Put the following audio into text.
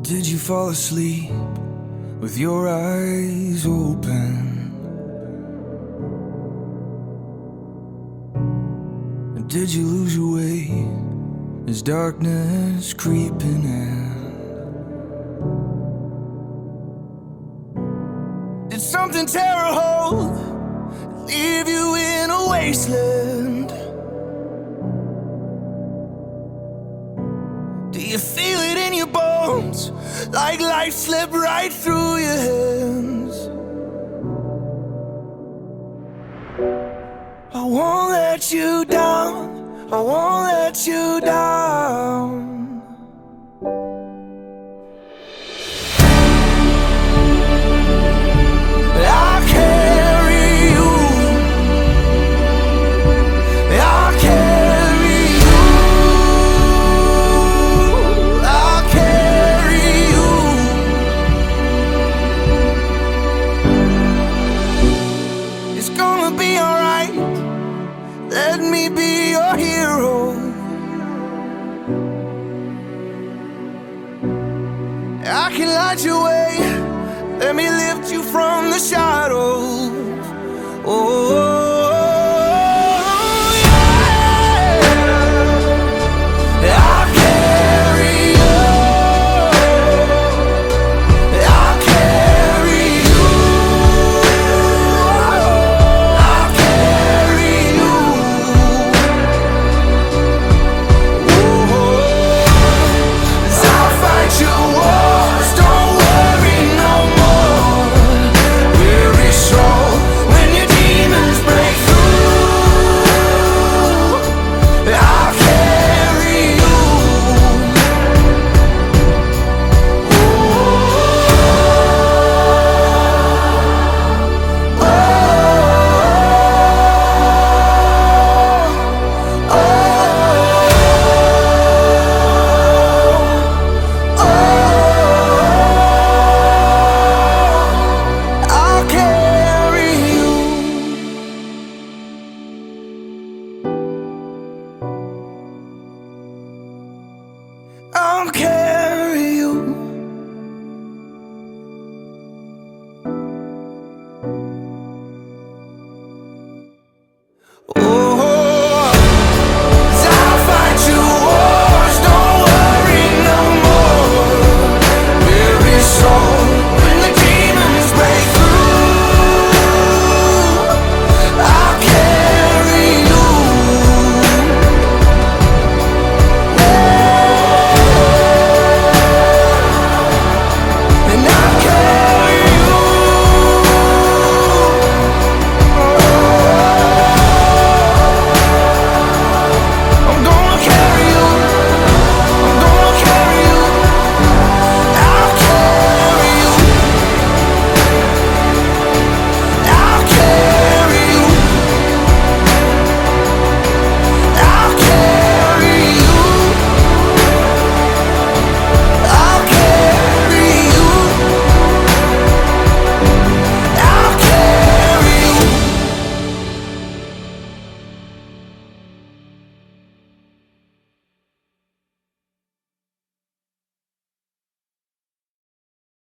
Did you fall asleep with your eyes open? Did you lose your way as darkness creeping in? Did something tear a hold, leave you in a wasteland? Do you feel it in your bones, like life slipped right through your hands? I won't let you down, I won't let you down. I'll carry you, I'll carry you, I'll carry you. It's gonna be alright, let me be your hero. I can light your way, let me lift you from the shadows.